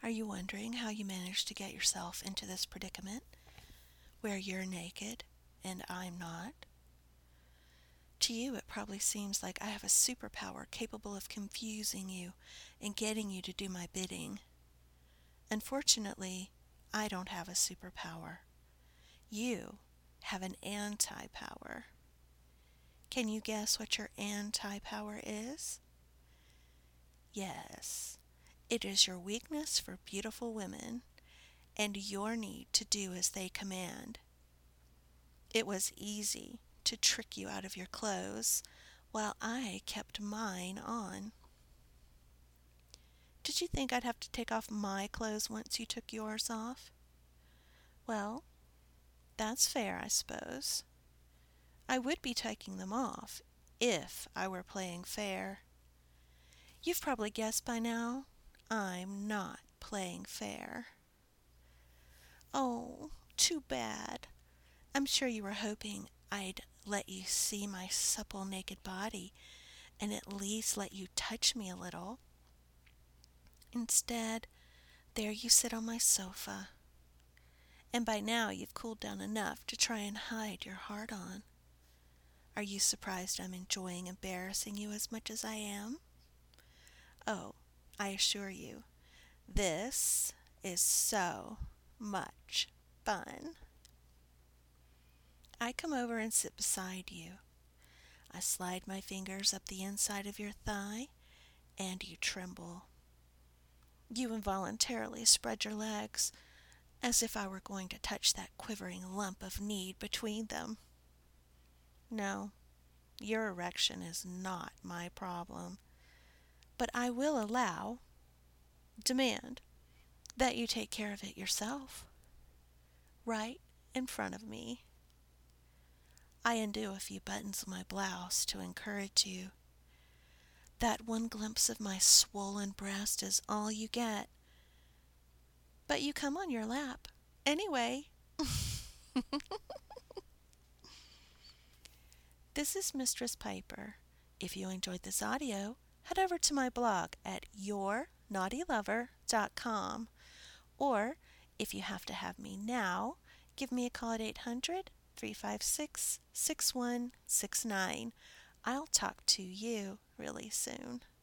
Are you wondering how you managed to get yourself into this predicament where you're naked and I'm not? To you, it probably seems like I have a superpower capable of confusing you and getting you to do my bidding. Unfortunately, I don't have a superpower. You have an anti-power. Can you guess what your anti-power is? Yes, it is your weakness for beautiful women and your need to do as they command. It was easy to trick you out of your clothes while I kept mine on. Did you think I'd have to take off my clothes once you took yours off? Well, that's fair, I suppose. I would be taking them off if I were playing fair. You've probably guessed by now, I'm not playing fair. Oh, too bad. I'm sure you were hoping I'd let you see my supple naked body and at least let you touch me a little. Instead, there you sit on my sofa. And by now you've cooled down enough to try and hide your heart on. Are you surprised I'm enjoying embarrassing you as much as I am? Oh, I assure you, this is so much fun. I come over and sit beside you. I slide my fingers up the inside of your thigh, and you tremble. You involuntarily spread your legs, as if I were going to touch that quivering lump of need between them. No, your erection is not my problem, but I will demand, that you take care of it yourself, right in front of me. I undo a few buttons of my blouse to encourage you. That one glimpse of my swollen breast is all you get, but you come on your lap anyway. This is Mistress Piper. If you enjoyed this audio, head over to my blog at yournaughtylover.com. Or, if you have to have me now, give me a call at 800-356-6169. I'll talk to you really soon.